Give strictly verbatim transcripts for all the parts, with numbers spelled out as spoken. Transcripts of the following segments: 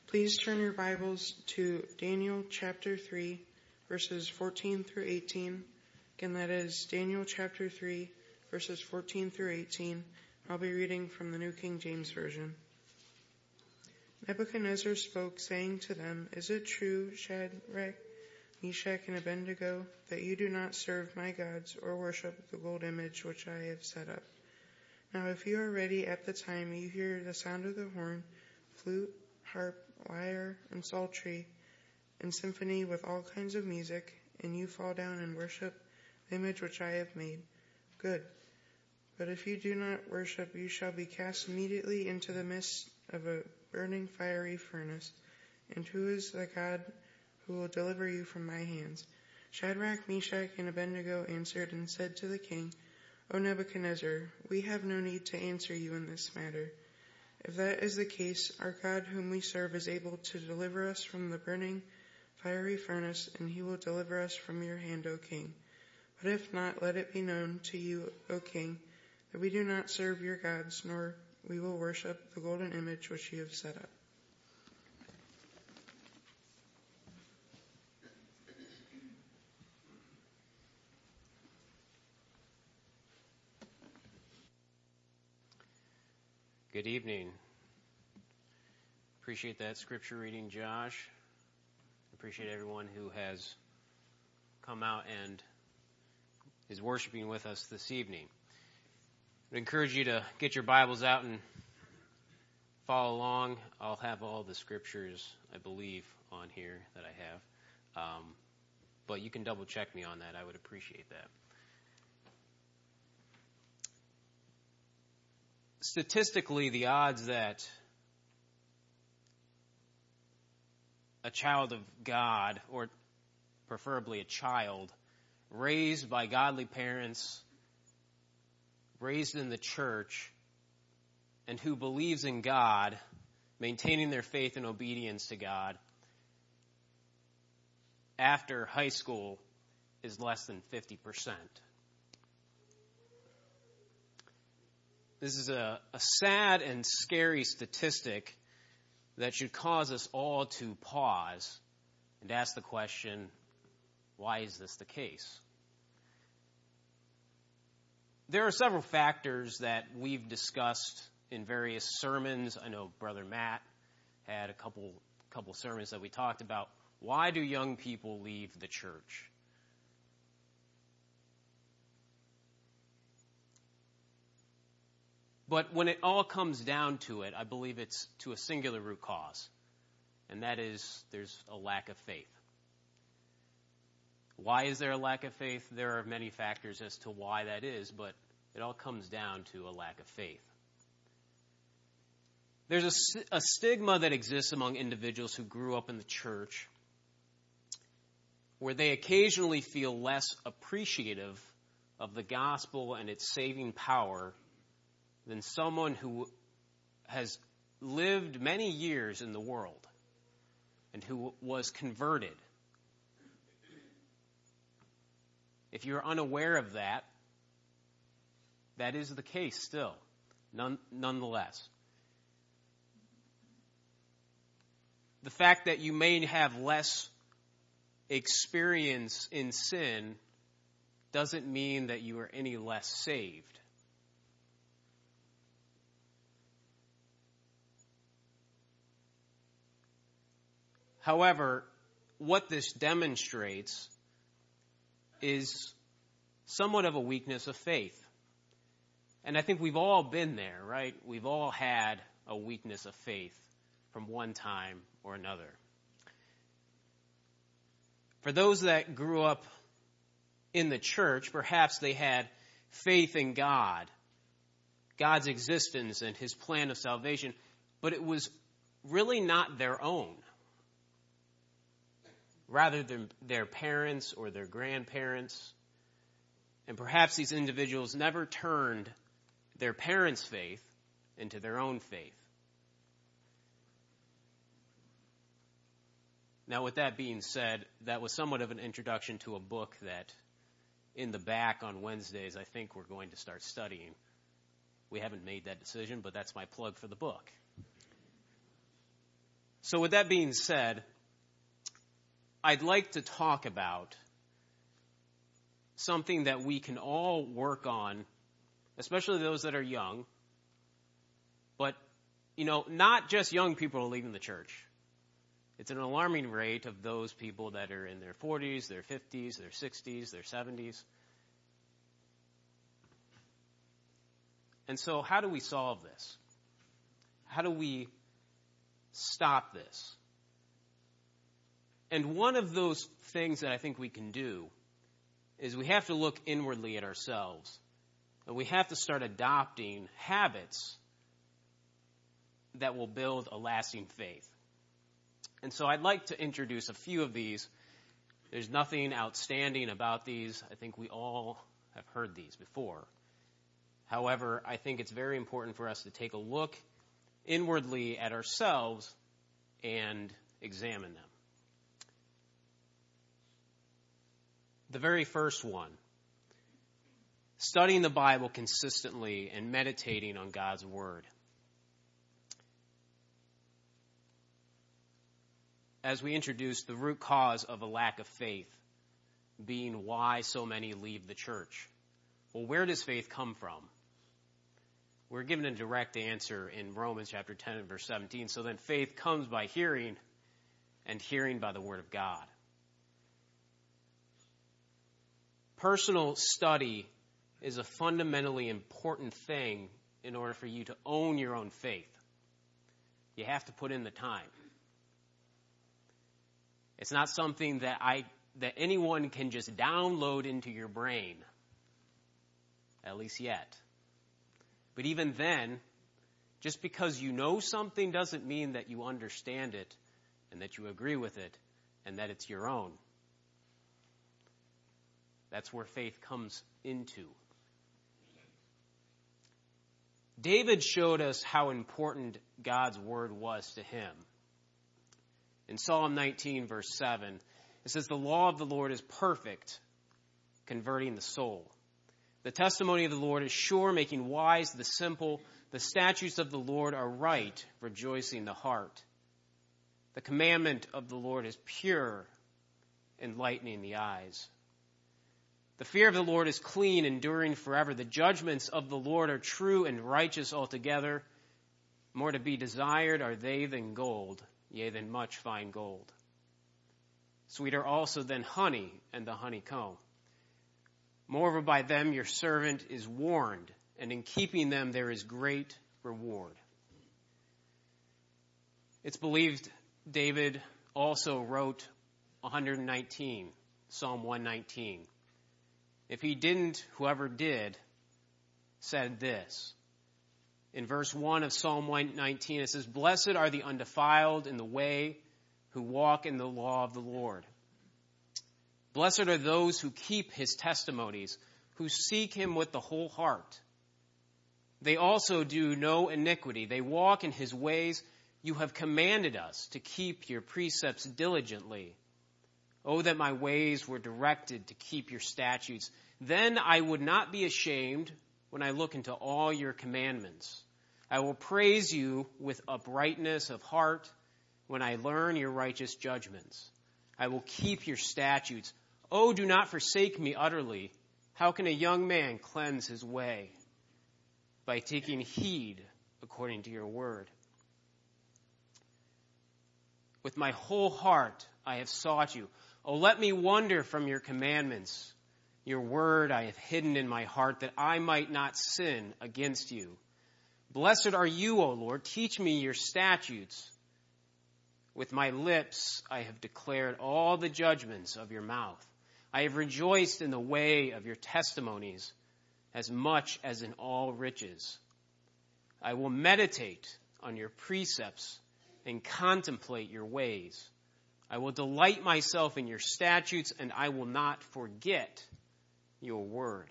Please turn your Bibles to Daniel chapter three, verses fourteen through eighteen. Again, that is Daniel chapter three, verses fourteen through eighteen. I'll be reading from the New King James Version. Nebuchadnezzar spoke, saying to them, "Is it true, Shadrach, Meshach, and Abednego, that you do not serve my gods or worship the gold image which I have set up? Now if you are ready at the time you hear the sound of the horn, flute, harp, lyre, and psaltery, and symphony with all kinds of music, and you fall down and worship the image which I have made, good. But if you do not worship, you shall be cast immediately into the midst of a burning fiery furnace. And who is the God who will deliver you from my hands?" Shadrach, Meshach, and Abednego answered and said to the king, "O Nebuchadnezzar, we have no need to answer you in this matter. If that is the case, our God whom we serve is able to deliver us from the burning fiery furnace, and he will deliver us from your hand, O king. But if not, let it be known to you, O king, that we do not serve your gods, nor we will worship the golden image which you have set up." Good evening. Appreciate that scripture reading, Josh. Appreciate everyone who has come out and is worshiping with us this evening. I encourage you to get your Bibles out and follow along. I'll have all the scriptures, I believe, on here that I have. Um, but you can double check me on that. I would appreciate that. Statistically, the odds that a child of God, or preferably a child, raised by godly parents, raised in the church, and who believes in God, maintaining their faith and obedience to God, after high school is less than fifty percent. This is a, a sad and scary statistic that should cause us all to pause and ask the question, why is this the case? There are several factors that we've discussed in various sermons. I know Brother Matt had a couple couple sermons that we talked about. Why do young people leave the church? But when it all comes down to it, I believe it's to a singular root cause, and that is there's a lack of faith. Why is there a lack of faith? There are many factors as to why that is, but it all comes down to a lack of faith. There's a, a stigma that exists among individuals who grew up in the church where they occasionally feel less appreciative of the gospel and its saving power than someone who has lived many years in the world and who was converted. If you're unaware of that, that is the case still, none, nonetheless. The fact that you may have less experience in sin doesn't mean that you are any less saved. However, what this demonstrates is somewhat of a weakness of faith. And I think we've all been there, right? We've all had a weakness of faith from one time or another. For those that grew up in the church, perhaps they had faith in God, God's existence and his plan of salvation, but it was really not their own. Rather than their parents or their grandparents. And perhaps these individuals never turned their parents' faith into their own faith. Now, with that being said, that was somewhat of an introduction to a book that in the back on Wednesdays I think we're going to start studying. We haven't made that decision, but that's my plug for the book. So with that being said, I'd like to talk about something that we can all work on, especially those that are young, but, you know, not just young people are leaving the church. It's an alarming rate of those people that are in their forties, their fifties, their sixties, their seventies. And so how do we solve this? How do we stop this? And one of those things that I think we can do is we have to look inwardly at ourselves. And we have to start adopting habits that will build a lasting faith. And so I'd like to introduce a few of these. There's nothing outstanding about these. I think we all have heard these before. However, I think it's very important for us to take a look inwardly at ourselves and examine them. The very first one, studying the Bible consistently and meditating on God's Word. As we introduced, the root cause of a lack of faith being why so many leave the church. Well, where does faith come from? We're given a direct answer in Romans chapter ten and verse seventeen. So then faith comes by hearing, and hearing by the Word of God. Personal study is a fundamentally important thing in order for you to own your own faith. You have to put in the time. It's not something that I that anyone can just download into your brain, at least yet. But even then, just because you know something doesn't mean that you understand it and that you agree with it and that it's your own. That's where faith comes into. David showed us how important God's word was to him. In Psalm nineteen, verse seven, it says, "The law of the Lord is perfect, converting the soul. The testimony of the Lord is sure, making wise the simple. The statutes of the Lord are right, rejoicing the heart. The commandment of the Lord is pure, enlightening the eyes. The fear of the Lord is clean, enduring forever. The judgments of the Lord are true and righteous altogether. More to be desired are they than gold, yea, than much fine gold. Sweeter also than honey and the honeycomb. Moreover, by them your servant is warned, and in keeping them there is great reward." It's believed David also wrote one nineteen, Psalm one nineteen. If he didn't, whoever did said this. In verse one of Psalm one nineteen, it says, "Blessed are the undefiled in the way, who walk in the law of the Lord. Blessed are those who keep his testimonies, who seek him with the whole heart. They also do no iniquity. They walk in his ways. You have commanded us to keep your precepts diligently. Oh, that my ways were directed to keep your statutes. Then I would not be ashamed when I look into all your commandments. I will praise you with uprightness of heart when I learn your righteous judgments. I will keep your statutes. Oh, do not forsake me utterly. How can a young man cleanse his way? By taking heed according to your word. With my whole heart I have sought you. Oh, let me wander from your commandments. Your word I have hidden in my heart, that I might not sin against you. Blessed are you, O Lord. Teach me your statutes. With my lips I have declared all the judgments of your mouth. I have rejoiced in the way of your testimonies as much as in all riches. I will meditate on your precepts and contemplate your ways. I will delight myself in your statutes, and I will not forget your word."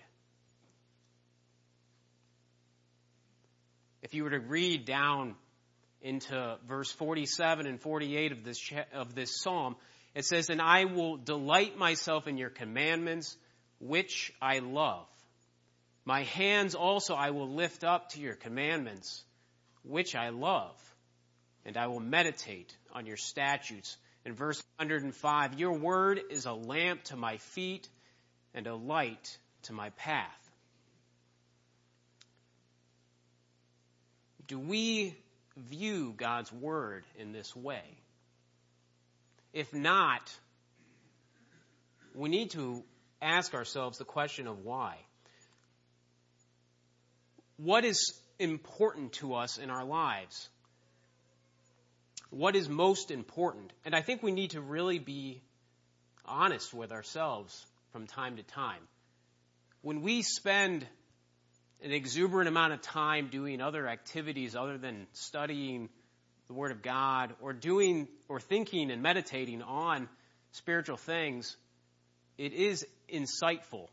If you were to read down into verse forty-seven and forty-eight of this of this psalm, it says, "And I will delight myself in your commandments, which I love. My hands also I will lift up to your commandments, which I love. and I will meditate on your statutes. In verse one hundred five, your word is a lamp to my feet and a light to my path. Do we view God's word in this way? If not, we need to ask ourselves the question of why. What is important to us in our lives? What is most important? And I think we need to really be honest with ourselves from time to time. When we spend an exuberant amount of time doing other activities other than studying the Word of God or doing or thinking and meditating on spiritual things, it is insightful.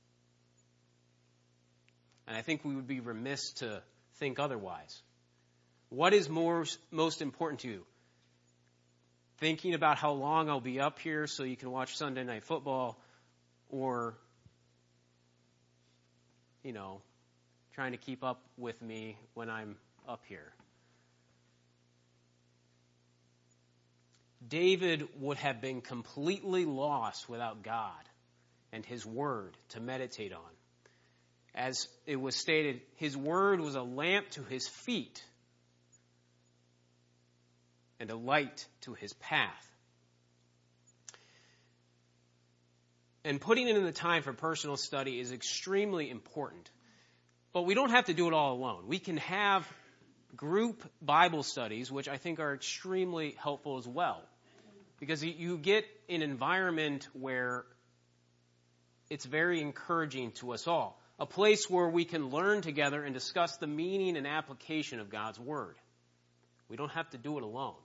And I think we would be remiss to think otherwise. What is more, most important to you? Thinking about how long I'll be up here so you can watch Sunday Night Football, or, you know, trying to keep up with me when I'm up here? David would have been completely lost without God and his word to meditate on. As it was stated, his word was a lamp to his feet and a light to his path. And putting in the time for personal study is extremely important. But we don't have to do it all alone. We can have group Bible studies, which I think are extremely helpful as well. Because you get an environment where it's very encouraging to us all. A place where we can learn together and discuss the meaning and application of God's Word. We don't have to do it alone.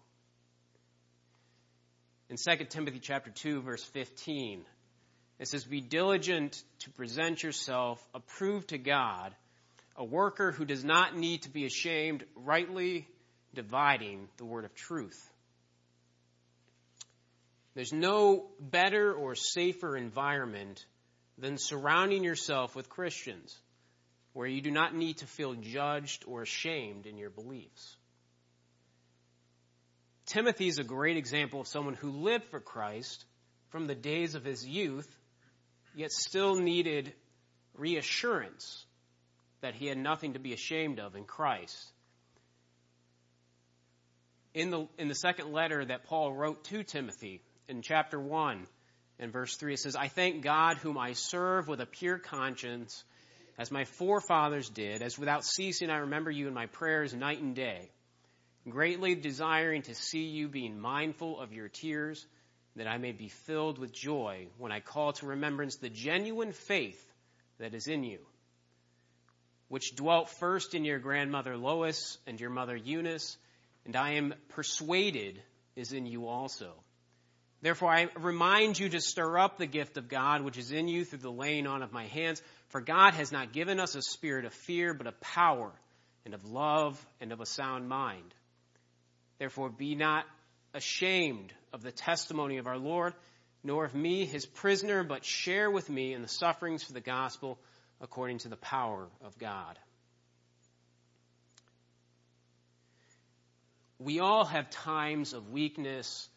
In Second Timothy chapter two, verse fifteen, it says, be diligent to present yourself approved to God, a worker who does not need to be ashamed, rightly dividing the word of truth. There's no better or safer environment than surrounding yourself with Christians, where you do not need to feel judged or ashamed in your beliefs. Timothy is a great example of someone who lived for Christ from the days of his youth, yet still needed reassurance that he had nothing to be ashamed of in Christ. In the, in the second letter that Paul wrote to Timothy, in chapter one and verse three, it says, I thank God whom I serve with a pure conscience, as my forefathers did, as without ceasing I remember you in my prayers night and day, greatly desiring to see you, being mindful of your tears, that I may be filled with joy when I call to remembrance the genuine faith that is in you, which dwelt first in your grandmother Lois and your mother Eunice, and I am persuaded is in you also. Therefore I remind you to stir up the gift of God which is in you through the laying on of my hands. For God has not given us a spirit of fear, but of power and of love and of a sound mind. Therefore be not ashamed of the testimony of our Lord, nor of me, his prisoner, but share with me in the sufferings for the gospel according to the power of God. We all have times of weakness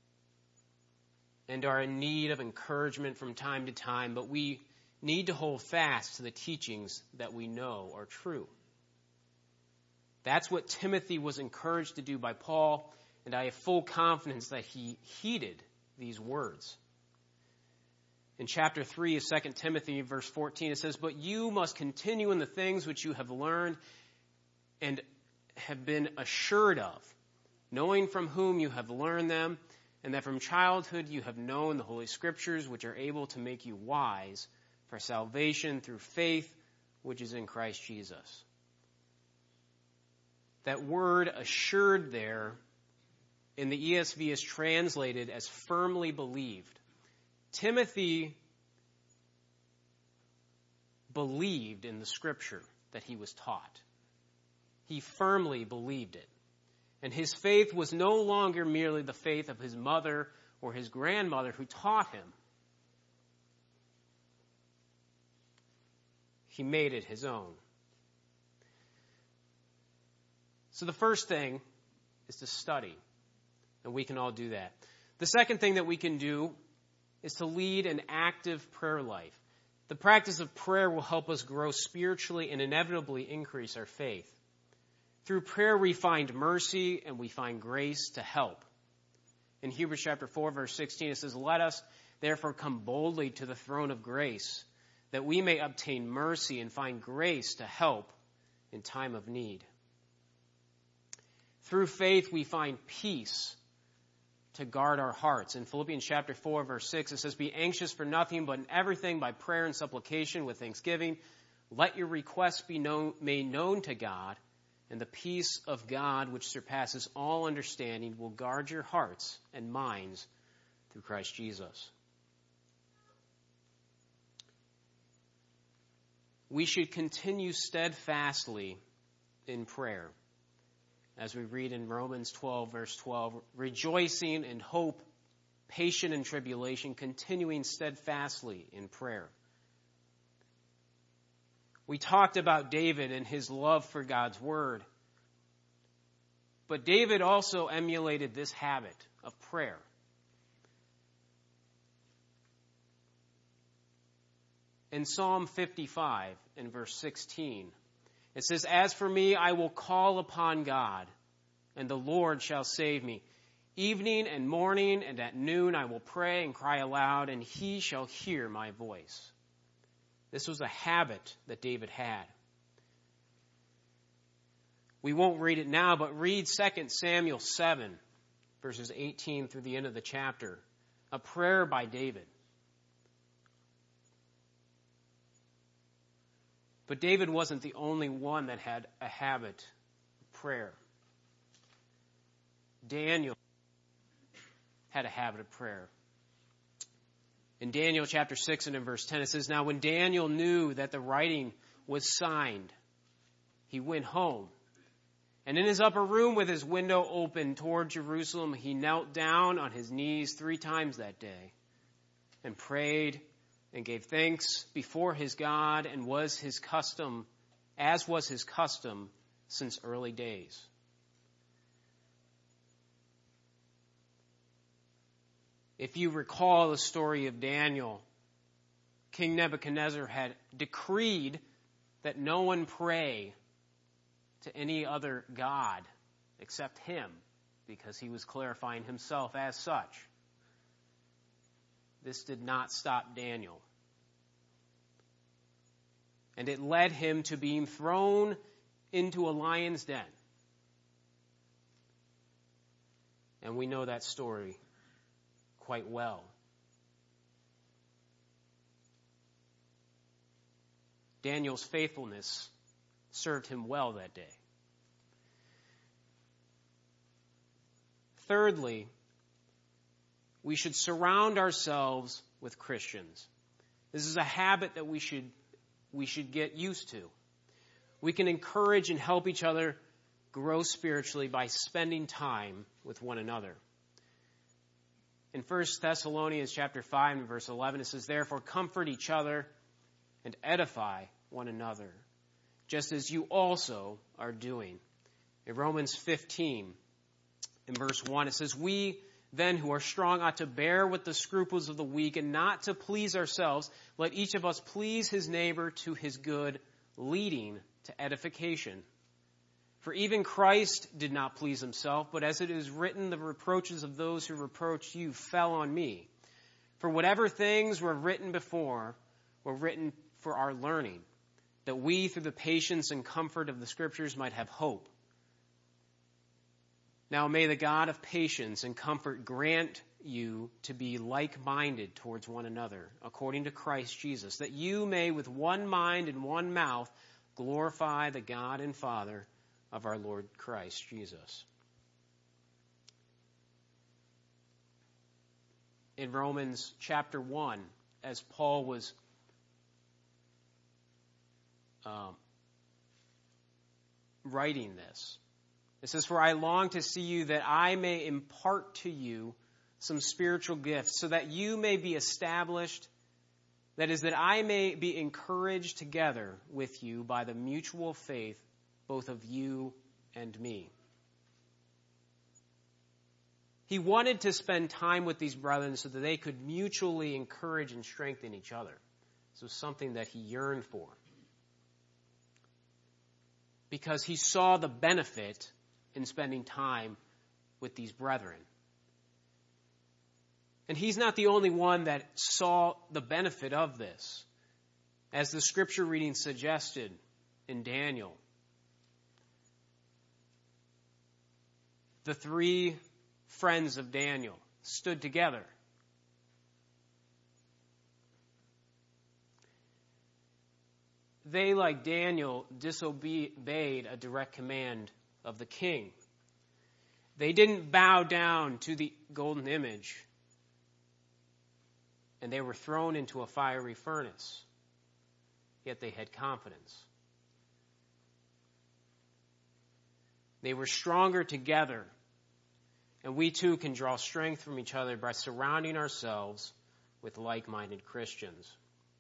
and are in need of encouragement from time to time, but we need to hold fast to the teachings that we know are true. That's what Timothy was encouraged to do by Paul, and I have full confidence that he heeded these words. In chapter three of Second Timothy, verse fourteen, it says, but you must continue in the things which you have learned and have been assured of, knowing from whom you have learned them, and that from childhood you have known the Holy Scriptures, which are able to make you wise for salvation through faith, which is in Christ Jesus. That word assured there in the E S V is translated as firmly believed. Timothy believed in the Scripture that he was taught. He firmly believed it. And his faith was no longer merely the faith of his mother or his grandmother who taught him. He made it his own. So the first thing is to study. And we can all do that. The second thing that we can do is to lead an active prayer life. The practice of prayer will help us grow spiritually and inevitably increase our faith. Through prayer, we find mercy and we find grace to help. In Hebrews chapter four, verse sixteen, it says, "Let us therefore come boldly to the throne of grace, that we may obtain mercy and find grace to help in time of need." Through faith, we find peace to guard our hearts. In Philippians chapter four, verse six, it says, "Be anxious for nothing, but in everything by prayer and supplication with thanksgiving, let your requests be known, made known to God, and the peace of God, which surpasses all understanding, will guard your hearts and minds through Christ Jesus." We should continue steadfastly in prayer. As we read in Romans twelve, verse twelve, "Rejoicing in hope, patient in tribulation, continuing steadfastly in prayer." We talked about David and his love for God's word. But David also emulated this habit of prayer. In Psalm fifty-five, in verse sixteen, it says, "As for me, I will call upon God, and the Lord shall save me. Evening and morning and at noon I will pray and cry aloud, and he shall hear my voice." This was a habit that David had. We won't read it now, but read Second Samuel seven, verses eighteen through the end of the chapter. A prayer by David. But David wasn't the only one that had a habit of prayer. Daniel had a habit of prayer. In Daniel chapter six and in verse ten, it says, "Now when Daniel knew that the writing was signed, he went home. And in his upper room with his window open toward Jerusalem, he knelt down on his knees three times that day and prayed and gave thanks before his God, and was his custom, as was his custom since early days." If you recall the story of Daniel, King Nebuchadnezzar had decreed that no one pray to any other god except him, because he was clarifying himself as such. This did not stop Daniel. And it led him to being thrown into a lion's den. And we know that story quite well. Daniel's faithfulness served him well that day. Thirdly, we should surround ourselves with Christians. This is a habit that we should we should get used to. We can encourage and help each other grow spiritually by spending time with one another. In First Thessalonians chapter five and verse eleven, it says, "Therefore comfort each other and edify one another, just as you also are doing." In Romans fifteen, in verse one, it says, "We then who are strong ought to bear with the scruples of the weak and not to please ourselves. Let each of us please his neighbor to his good, leading to edification. For even Christ did not please himself, but as it is written, the reproaches of those who reproached you fell on me. For whatever things were written before were written for our learning, that we through the patience and comfort of the Scriptures might have hope. Now may the God of patience and comfort grant you to be like-minded towards one another, according to Christ Jesus, that you may with one mind and one mouth glorify the God and Father of our Lord Christ Jesus." In Romans chapter one, as Paul was um, writing this, it says, "For I long to see you that I may impart to you some spiritual gifts, so that you may be established, that is, that I may be encouraged together with you by the mutual faith both of you and me." He wanted to spend time with these brethren so that they could mutually encourage and strengthen each other. This was something that he yearned for. Because he saw the benefit in spending time with these brethren. And he's not the only one that saw the benefit of this. As the scripture reading suggested in Daniel, the three friends of Daniel stood together. They, like Daniel, disobeyed a direct command of the king. They didn't bow down to the golden image, and they were thrown into a fiery furnace. Yet they had confidence. They were stronger together, and we too can draw strength from each other by surrounding ourselves with like-minded Christians.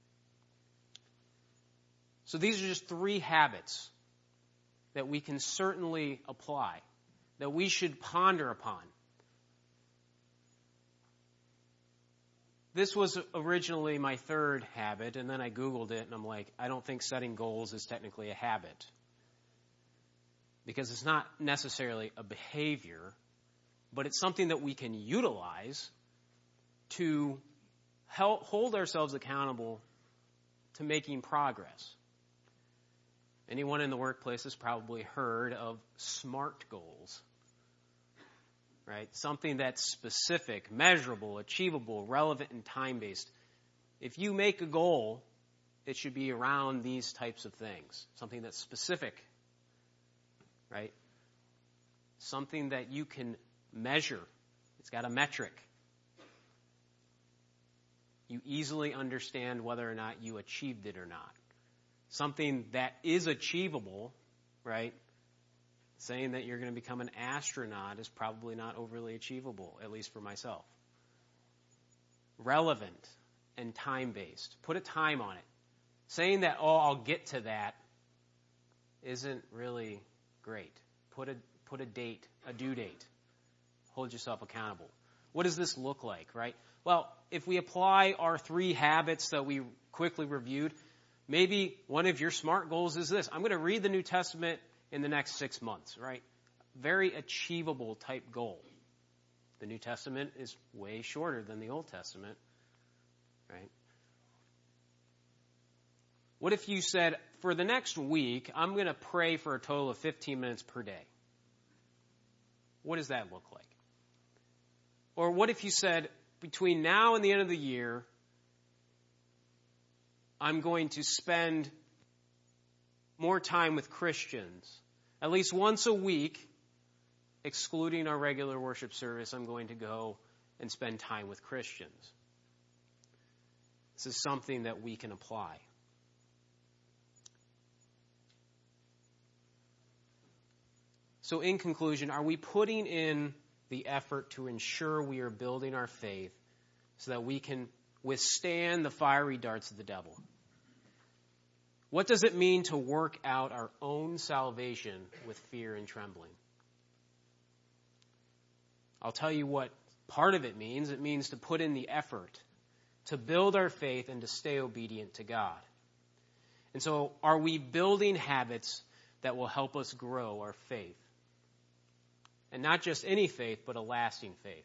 So these are just three habits that we can certainly apply, that we should ponder upon. This was originally my third habit, and then I Googled it, and I'm like, I don't think setting goals is technically a habit. Because it's not necessarily a behavior, but it's something that we can utilize to help hold ourselves accountable to making progress. Anyone in the workplace has probably heard of SMART goals, right? Something that's specific, measurable, achievable, relevant, and time-based. If you make a goal, it should be around these types of things. Something that's specific, right? Something that you can measure. It's got a metric. You easily understand whether or not you achieved it or not. Something that is achievable, right? Saying that you're going to become an astronaut is probably not overly achievable, at least for myself. Relevant and time-based. Put a time on it. Saying that, oh, I'll get to that isn't really great. Put a, put a date, a due date. Hold yourself accountable. What does this look like, right? Well, if we apply our three habits that we quickly reviewed, maybe one of your SMART goals is this. I'm going to read the New Testament in the next six months, right? Very achievable type goal. The New Testament is way shorter than the Old Testament, right? What if you said, for the next week, I'm going to pray for a total of fifteen minutes per day? What does that look like? Or what if you said, between now and the end of the year, I'm going to spend more time with Christians. At least once a week, excluding our regular worship service, I'm going to go and spend time with Christians. This is something that we can apply. So in conclusion, are we putting in the effort to ensure we are building our faith so that we can withstand the fiery darts of the devil? What does it mean to work out our own salvation with fear and trembling? I'll tell you what part of it means. It means to put in the effort, to build our faith and to stay obedient to God. And so are we building habits that will help us grow our faith? And not just any faith, but a lasting faith.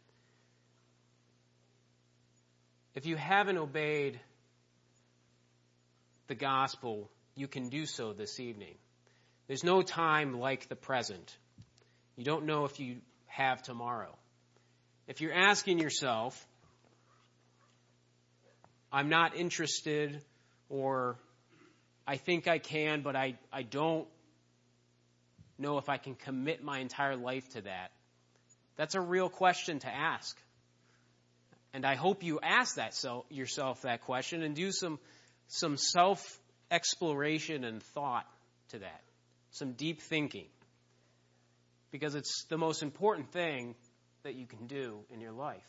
If you haven't obeyed the gospel, you can do so this evening. There's no time like the present. You don't know if you have tomorrow. If you're asking yourself, I'm not interested, or I think I can, but I, I don't know if I can commit my entire life to that, that's a real question to ask. And I hope you ask that so, yourself that question and do some some self-exploration and thought to that, some deep thinking, because it's the most important thing that you can do in your life.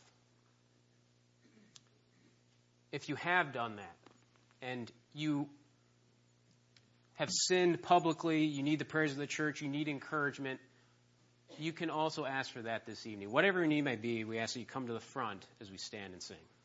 If you have done that and you have sinned publicly, you need the prayers of the church, you need encouragement, you can also ask for that this evening. Whatever your need may be, we ask that you come to the front as we stand and sing.